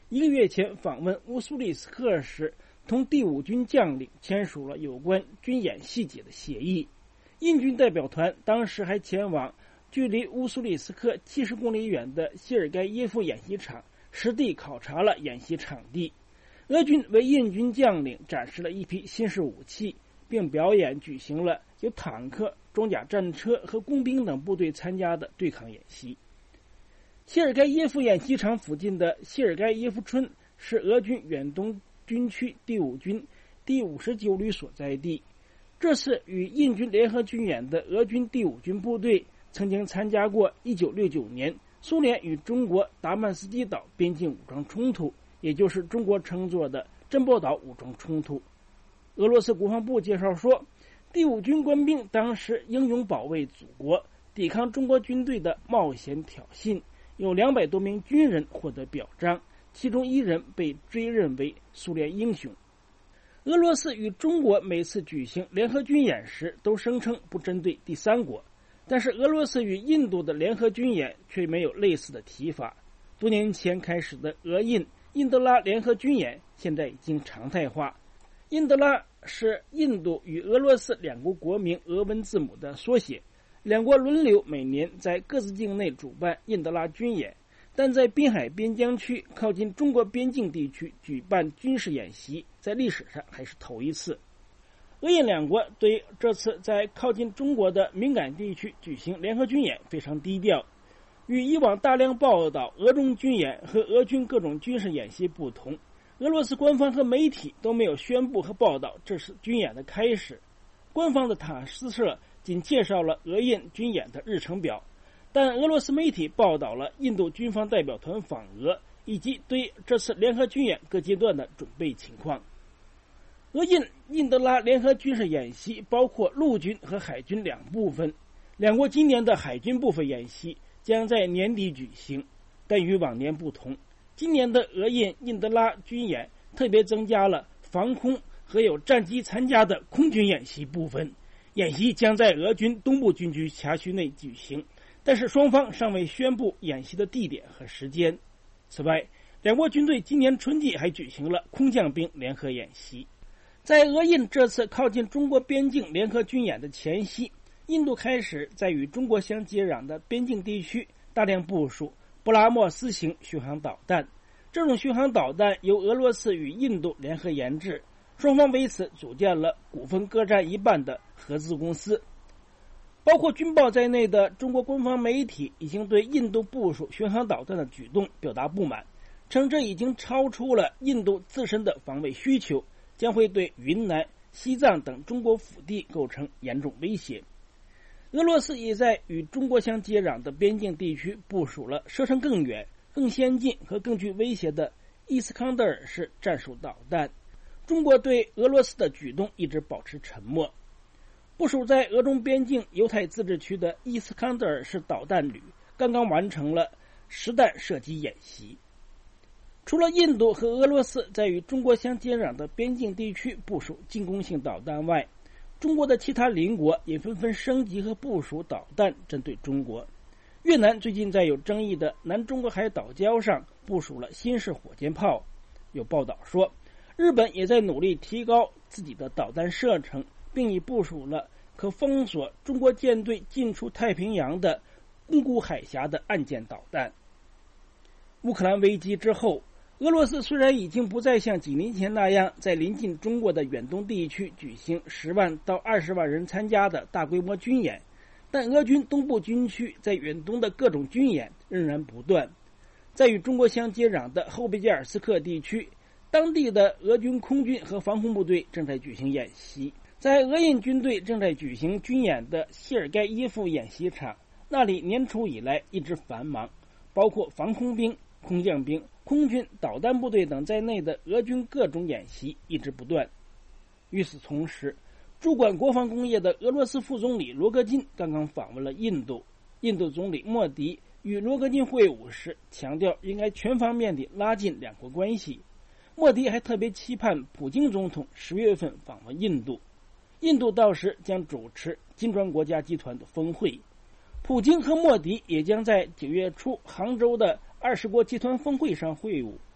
1个月前访问乌苏里斯克时，同第5军将领签署了有关军演细节的协议。印军代表团当时还前往距离乌苏里斯克70公里远的谢尔盖耶夫演习场，实地考察了演习场地。俄军为印军将领展示了一批新式武器，并表演举行了有坦克、装甲战车和工兵等部队参加的对抗演习。谢尔盖耶夫演习场附近的谢尔盖耶夫村是俄军远东军区第5军第59旅所在地。这次与印军联合军演的俄军第5军部队曾经参加过1969年苏联与中国达曼斯基岛边境武装冲突，也就是中国称作的珍宝岛武装冲突。俄罗斯国防部介绍说，第5军官兵当时英勇保卫祖国，抵抗中国军队的冒险挑衅，有200多名军人获得表彰，其中1人被追认为苏联英雄。俄罗斯与中国每次举行联合军演时都声称不针对第3国，但是俄罗斯与印度的联合军演却没有类似的提法。多年前开始的俄印印德拉联合军演现在已经常态化。印德拉是印度与俄罗斯2国国名俄文字母的缩写，2国轮流每年在各自境内主办印德拉军演，但在滨海边疆区靠近中国边境地区举办军事演习，在历史上还是头一次。俄印2国对这次在靠近中国的敏感地区举行联合军演非常低调。与以往大量报道俄中军演和俄军各种军事演习不同，俄罗斯官方和媒体都没有宣布和报道这是军演的开始。官方的塔斯社仅介绍了俄印军演的日程表，但俄罗斯媒体报道了印度军方代表团访俄，以及对这次联合军演各阶段的准备情况。俄印印德拉联合军事演习包括陆军和海军2部分，2国今年的海军部分演习将在年底举行，但与往年不同，今年的俄印印德拉军演特别增加了防空和有战机参加的空军演习部分。演习将在俄军东部军区辖区内举行，但是双方尚未宣布演习的地点和时间。此外，2国军队今年春季还举行了空降兵联合演习。在俄印这次靠近中国边境联合军演的前夕，印度开始在与中国相接壤的边境地区大量部署布拉莫斯型巡航导弹。这种巡航导弹由俄罗斯与印度联合研制，双方为此组建了股份各占一半的合资公司。包括军报在内的中国官方媒体已经对印度部署巡航导弹的举动表达不满，称这已经超出了印度自身的防卫需求，将会对云南、西藏等中国腹地构成严重威胁。俄罗斯也在与中国相接壤的边境地区部署了射程更远、更先进和更具威胁的伊斯康德尔式战术导弹。中国对俄罗斯的举动一直保持沉默。部署在俄中边境犹太自治区的伊斯康德尔式导弹旅刚刚完成了实弹射击演习。除了印度和俄罗斯在与中国相接壤的边境地区部署进攻性导弹外，中国的其他邻国也纷纷升级和部署导弹针对中国。越南最近在有争议的南中国海岛礁上部署了新式火箭炮。有报道说，日本也在努力提高自己的导弹射程，并已部署了可封锁中国舰队进出太平洋的宫古海峡的岸舰导弹。乌克兰危机之后，俄罗斯虽然已经不再像几年前那样在临近中国的远东地区举行10万到20万人参加的大规模军演，但俄军东部军区在远东的各种军演仍然不断。在与中国相接壤的后贝加尔斯克地区，当地的俄军空军和防空部队正在举行演习。在俄印军队正在举行军演的谢尔盖耶夫演习场，那里年初以来一直繁忙，包括防空兵、空降兵、空军、导弹部队等在内的俄军各种演习一直不断。与此同时，主管国防工业的俄罗斯副总理罗戈金刚刚访问了印度。印度总理莫迪与罗戈金会晤时强调，应该全方面地拉近2国关系。莫迪还特别期盼普京总统10月份访问印度，印度到时将主持金砖国家集团的峰会。普京和莫迪也将在9月初杭州的20国集团峰会上会晤。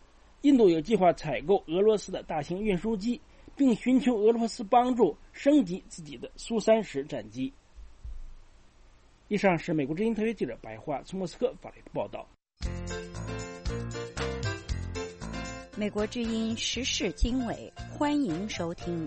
印度有计划采购俄罗斯的大型运输机，并寻求俄罗斯帮助升级自己的苏30战机。以上是美国之音特约记者白桦从莫斯科发来的报道。 美国之音时事经纬，欢迎收听。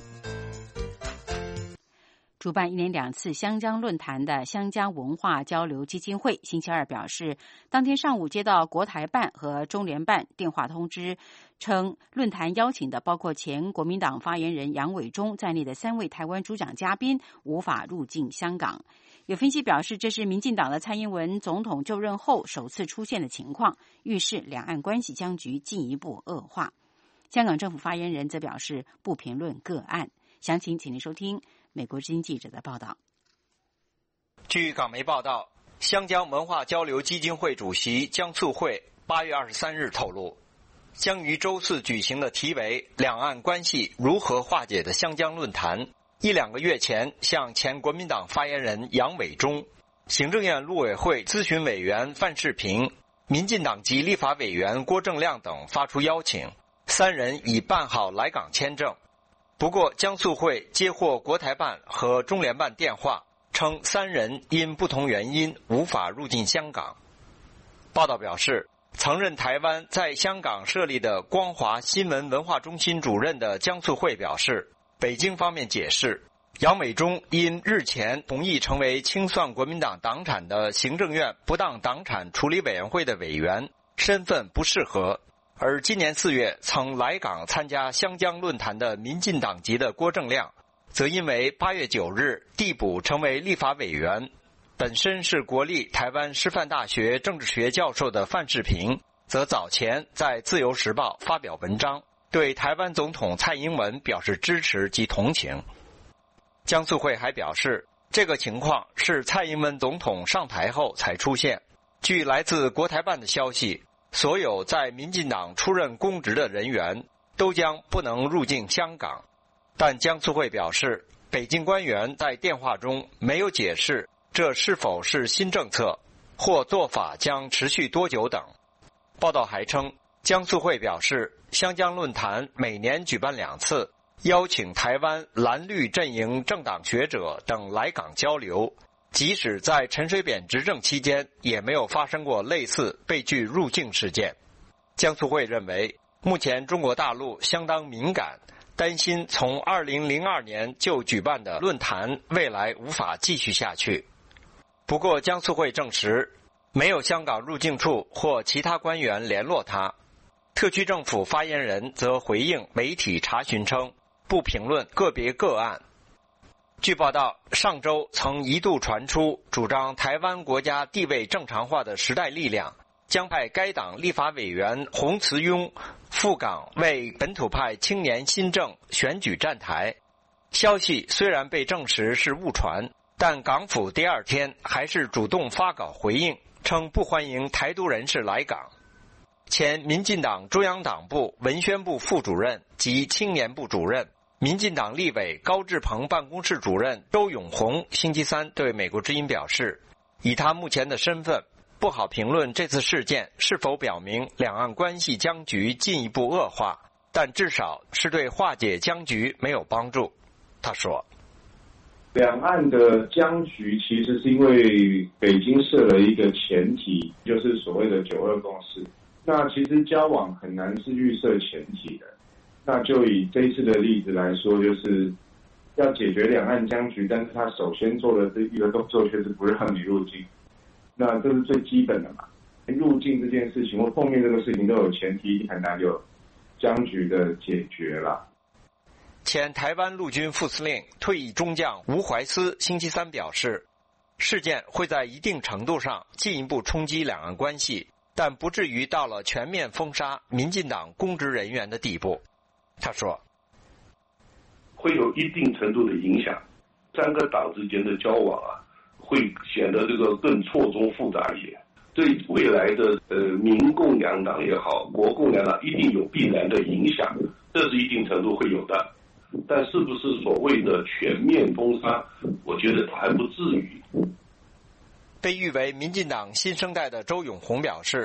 主办1年2次湘江论坛的湘江文化交流基金会星期二表示，当天上午接到国台办和中联办电话通知，称论坛邀请的包括前国民党发言人杨伟忠在内的3位台湾主讲嘉宾无法入境香港。有分析表示，这是民进党的蔡英文总统就任后首次出现的情况，预示两岸关系僵局进一步恶化。香港政府发言人则表示不评论个案。详情请您收听美国之音记者的报道。 据港媒报道，湘江文化交流基金会主席江促会8月23日透露，将于周四举行的题为“两岸关系如何化解”的湘江论坛，1-2个月前向前国民党发言人杨伟忠、行政院陆委会咨询委员范世平、民进党籍立法委员郭正亮等发出邀请，3人已办好来港签证。不过江促会接获国台办和中联办电话，称3人因不同原因无法入境香港。报道表示，曾任台湾在香港设立的光华新闻文化中心主任的江促会表示，北京方面解释，杨伟忠因日前同意成为清算国民党党产的行政院不当党产处理委员会的委员，身份不适合。而今年4月曾来港参加湘江论坛的民进党籍的郭正亮，则因为8月9日递补成为立法委员。本身是国立台湾师范大学政治学教授的范世平，则早前在自由时报发表文章，对台湾总统蔡英文表示支持及同情。江促会还表示，这个情况是蔡英文总统上台后才出现。据来自国台办的消息，所有在民进党出任公职的人员都将不能入境香港。但江促会表示，北京官员在电话中没有解释这是否是新政策，或做法将持续多久等。报道还称，江促会表示，湘江论坛每年举办2次，邀请台湾蓝绿阵营政党学者等来港交流，即使在陈水扁执政期间，也没有发生过类似被拒入境事件。江促会认为，目前中国大陆相当敏感，担心从2002年就举办的论坛未来无法继续下去。不过江促会证实，没有香港入境处或其他官员联络他。特区政府发言人则回应媒体查询称，不评论个别个案。据报道，上周曾一度传出主张台湾国家地位正常化的时代力量将派该党立法委员洪慈庸赴港为本土派青年新政选举站台。消息虽然被证实是误传，但港府第2天还是主动发稿回应，称不欢迎台独人士来港。前民进党中央党部文宣部副主任及青年部主任、民进党立委高志鹏办公室主任周永红星期3对美国之音表示，以他目前的身份，不好评论这次事件是否表明两岸关系僵局进一步恶化，但至少是对化解僵局没有帮助。他说， 两岸的僵局其实是因为北京设了一个前提，就是所谓的9·2共识。那其实交往很难是预设前提的。那就以这一次的例子来说，就是要解决两岸僵局，但是他首先做的这一个动作却是不让你入境。那这是最基本的嘛。入境这件事情或碰面这个事情都有前提，很难有僵局的解决了。 前台湾陆军副司令、退役中将吴怀思星期3表示，事件会在一定程度上进一步冲击两岸关系，但不至于到了全面封杀民进党公职人员的地步。他说， 会有一定程度的影响，3个党之间的交往会显得这个更错综复杂一些，对未来的民共两党也好，国共两党一定有必然的影响，这是一定程度会有的。但是不是所谓的全面封杀，我觉得还不至于。 被誉为民进党新生代的周永红表示，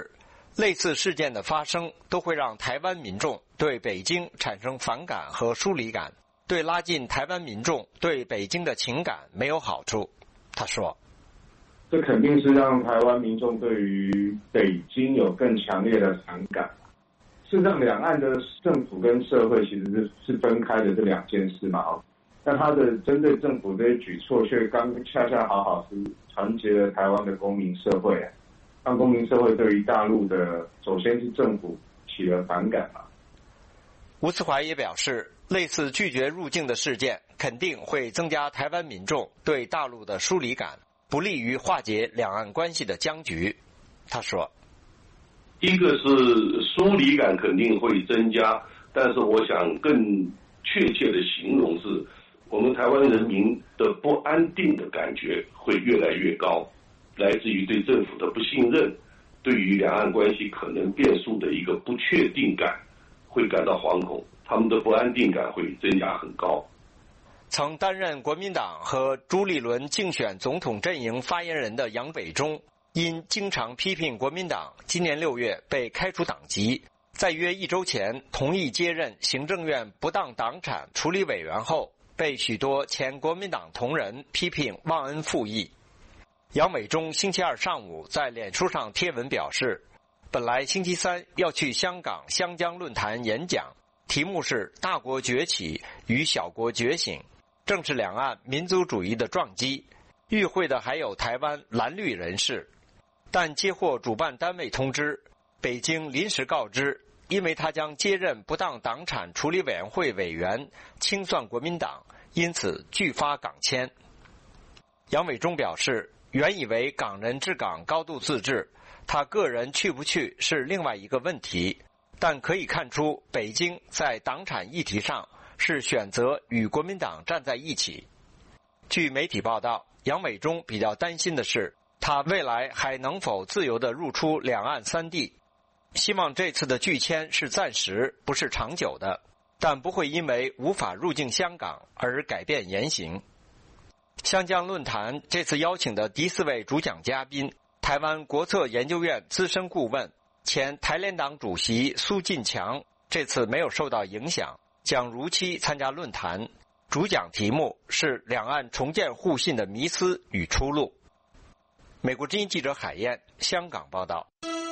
类似事件的发生都会让台湾民众对北京产生反感和疏离感，对拉近台湾民众对北京的情感没有好处。他说， 这肯定是让台湾民众对于北京有更强烈的反感。事实上，两岸的政府跟社会其实是分开的这两件事嘛。那他的针对政府这些举措，却恰恰好好是团结了台湾的公民社会，让公民社会对于大陆的首先是政府起了反感嘛。 吴慈怀也表示，类似拒绝入境的事件肯定会增加台湾民众对大陆的疏离感，不利于化解两岸关系的僵局。他说， 一个是疏离感肯定会增加，但是我想更确切的形容是，我们台湾人民的不安定的感觉会越来越高，来自于对政府的不信任，对于两岸关系可能变数的一个不确定感会感到惶恐，他们的不安定感会增加很高。 曾担任国民党和朱立伦竞选总统阵营发言人的杨伟忠，因经常批评国民党，今年6月被开除党籍，在约1周前同意接任行政院不当党产处理委员后，被许多前国民党同仁批评忘恩负义。杨伟忠星期二上午在脸书上贴文表示，本来星期三要去香港湘江论坛演讲，题目是大国崛起与小国觉醒，正是两岸民族主义的撞击，与会的还有台湾蓝绿人士。但接获主办单位通知，北京临时告知，因为他将接任不当党产处理委员会委员，清算国民党，因此拒发港签。杨伟忠表示，原以为港人治港高度自治，他个人去不去是另外一个问题，但可以看出北京在党产议题上是选择与国民党站在一起。据媒体报道，杨伟忠比较担心的是，他未来还能否自由地入出两岸三地，希望这次的拒签是暂时，不是长久的，但不会因为无法入境香港而改变言行。湘江论坛这次邀请的第4位主讲嘉宾，台湾国策研究院资深顾问、前台联党主席苏进强，这次没有受到影响，将如期参加论坛。主讲题目是两岸重建互信的迷思与出路。美国之音记者海燕，香港报道。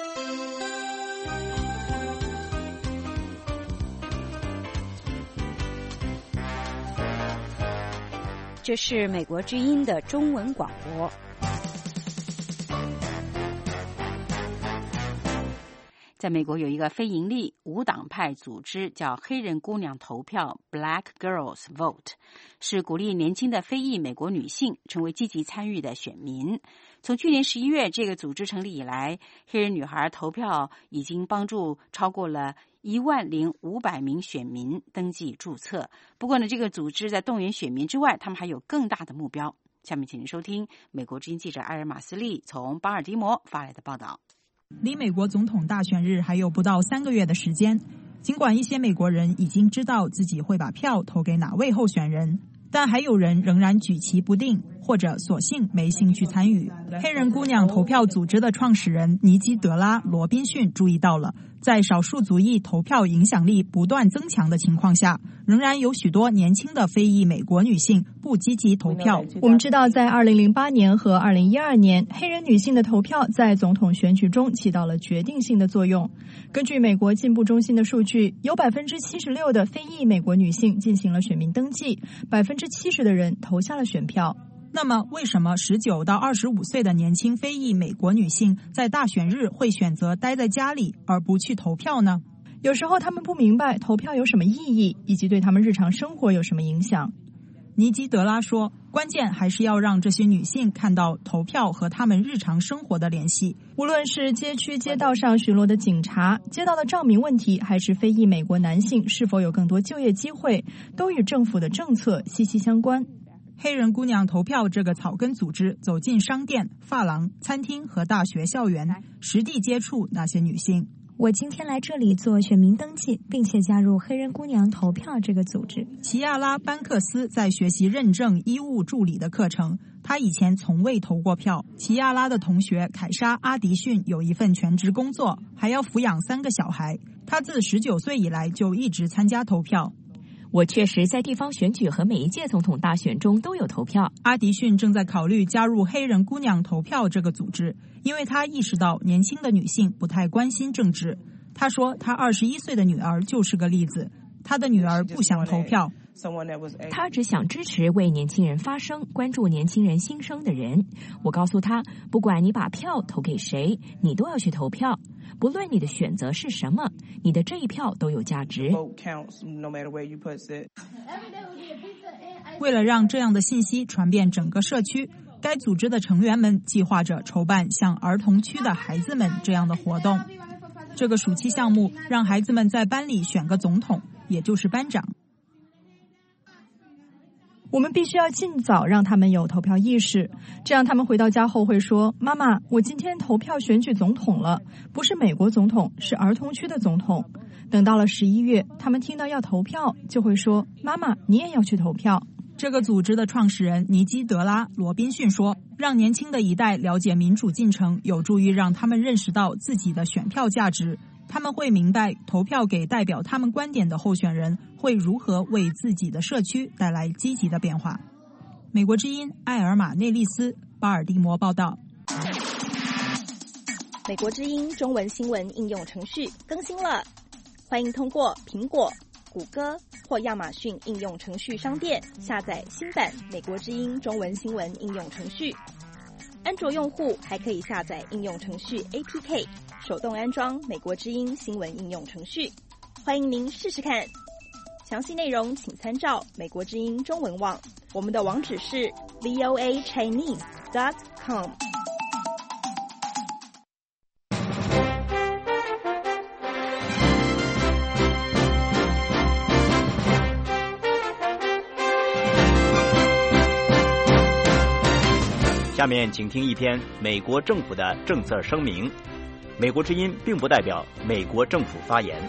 这是美国之音的中文广播。在美国有一个非营利无党派组织叫黑人姑娘投票 Black Girls Vote， 是鼓励年轻的非裔美国女性成为积极参与的选民。从去年11月这个组织成立以来，黑人女孩投票已经帮助超过了10500名选民登记注册。不过呢，这个组织在动员选民之外，他们还有更大的目标。下面请您收听美国之音记者埃尔马斯利从巴尔的摩发来的报道。 离美国总统大选日还有不到3个月的时间，尽管一些美国人已经知道自己会把票投给哪位候选人，但还有人仍然举棋不定，或者索性没兴趣参与。黑人姑娘投票组织的创始人尼基德拉·罗宾逊注意到了，在少数族裔投票影响力不断增强的情况下，仍然有许多年轻的非裔美国女性不积极投票。 我们知道，在2008年和2012年，黑人女性的投票在总统选举中起到了决定性的作用。根据美国进步中心的数据，有 76% 的非裔美国女性进行了选民登记， 70% 的人投下了选票。 那么为什么19到25岁的年轻非裔美国女性在大选日会选择待在家里而不去投票呢？ 有时候他们不明白投票有什么意义，以及对他们日常生活有什么影响。 尼基德拉说，关键还是要让这些女性看到投票和她们日常生活的联系。 无论是街区街道上巡逻的警察、街道的照明问题，还是非裔美国男性是否有更多就业机会，都与政府的政策息息相关。 黑人姑娘投票这个草根组织走进商店、发廊、餐厅和大学校园，实地接触那些女性。 我今天来这里做选民登记，并且加入黑人姑娘投票这个组织。 齐亚拉·班克斯在学习认证医务助理的课程，他以前从未投过票。齐亚拉的同学凯莎·阿迪逊有一份全职工作，还要抚养3个小孩。他自19岁以来就一直参加投票。 我确实在地方选举和每一届总统大选中都有投票。 阿迪逊正在考虑加入黑人姑娘投票这个组织，因为他意识到年轻的女性不太关心政治。他说他21岁的女儿就是个例子，他的女儿不想投票。 他只想支持为年轻人发声，关注年轻人心声的人。我告诉他，不管你把票投给谁，你都要去投票，不论你的选择是什么，你的这一票都有价值。 为了让这样的信息传遍整个社区，该组织的成员们计划着筹办像儿童区的孩子们这样的活动。这个暑期项目让孩子们在班里选个总统，也就是班长。 我们必须要尽早让他们有投票意识，这样他们回到家后会说，妈妈，我今天投票选举总统了，不是美国总统，是儿童区的总统。等到了11月，他们听到要投票，就会说，妈妈，你也要去投票。 这个组织的创始人尼基德拉·罗宾逊说，让年轻的一代了解民主进程，有助于让他们认识到自己的选票价值。他们会明白投票给代表他们观点的候选人会如何为自己的社区带来积极的变化。美国之音埃尔玛内利斯巴尔的摩报道。 美国之音中文新闻应用程序更新了，欢迎通过苹果、谷歌或亚马逊应用程序商店下载新版美国之音中文新闻应用程序。安卓用户还可以下载应用程序 APK， 手动安装美国之音新闻应用程序。欢迎您试试看。详细内容请参照美国之音中文网，我们的网址是 voachinese.com。 下面请听一篇美国政府的政策声明。美国之音并不代表美国政府发言。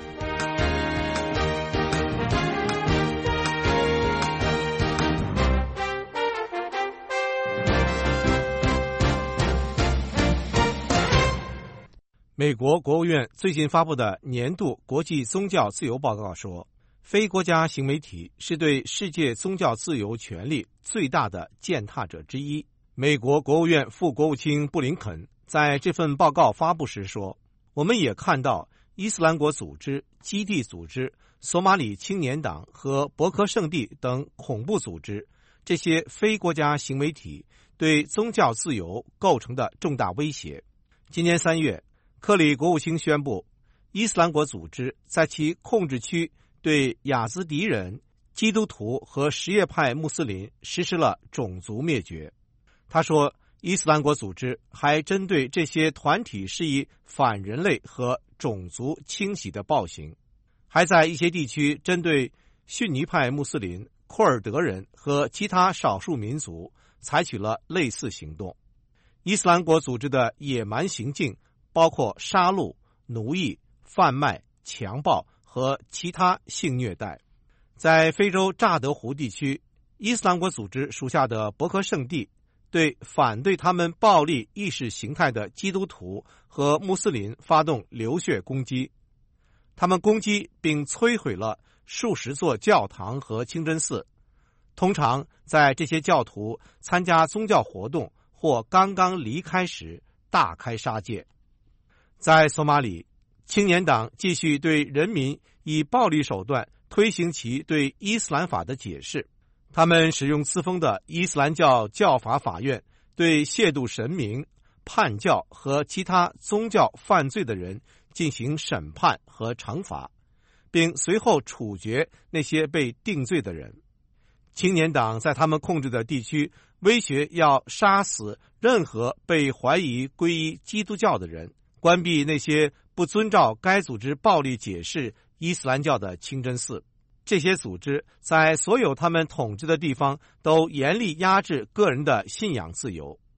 美国国务院最近发布的年度国际宗教自由报告说，非国家新媒体是对世界宗教自由权利最大的践踏者之一。美国国务院副国务卿布林肯在这份报告发布时说，我们也看到伊斯兰国组织、基地组织、索马里青年党和博克圣地等恐怖组织，这些非国家新媒体对宗教自由构成的重大威胁。今年3月，克里国务卿宣布，伊斯兰国组织在其控制区对雅兹迪人、基督徒和什叶派穆斯林实施了种族灭绝。他说，伊斯兰国组织还针对这些团体施以反人类和种族清洗的暴行，还在一些地区针对逊尼派穆斯林、库尔德人和其他少数民族采取了类似行动。伊斯兰国组织的野蛮行径包括杀戮、奴役、贩卖、强暴和其他性虐待。在非洲乍得湖地区，伊斯兰国组织属下的博克圣地对反对他们暴力意识形态的基督徒和穆斯林发动流血攻击，他们攻击并摧毁了数十座教堂和清真寺，通常在这些教徒参加宗教活动或刚刚离开时大开杀戒。在索马里，青年党继续对人民以暴力手段推行其对伊斯兰法的解释，他们使用自封的伊斯兰教教法法院对亵渎神明、叛教和其他宗教犯罪的人进行审判和惩罚，并随后处决那些被定罪的人。青年党在他们控制的地区威胁要杀死任何被怀疑皈依基督教的人，关闭那些不遵照该组织暴力解释伊斯兰教的清真寺。这些组织在所有他们统治的地方都严厉压制个人的信仰自由。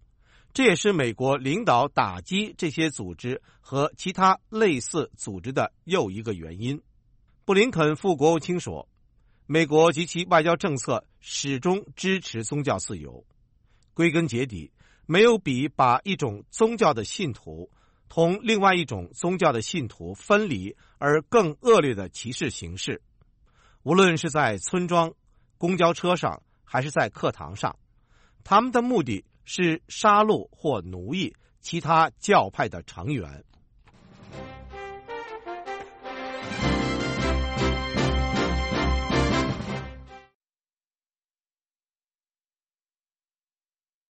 这也是美国领导打击这些组织和其他类似组织的又一个原因。布林肯副国务卿说，美国及其外交政策始终支持宗教自由。归根结底，没有比把一种宗教的信徒同另外一种宗教的信徒分离而更恶劣的歧视形式。无论是在村庄、公交车上，还是在课堂上，他们的目的是杀戮或奴役其他教派的成员。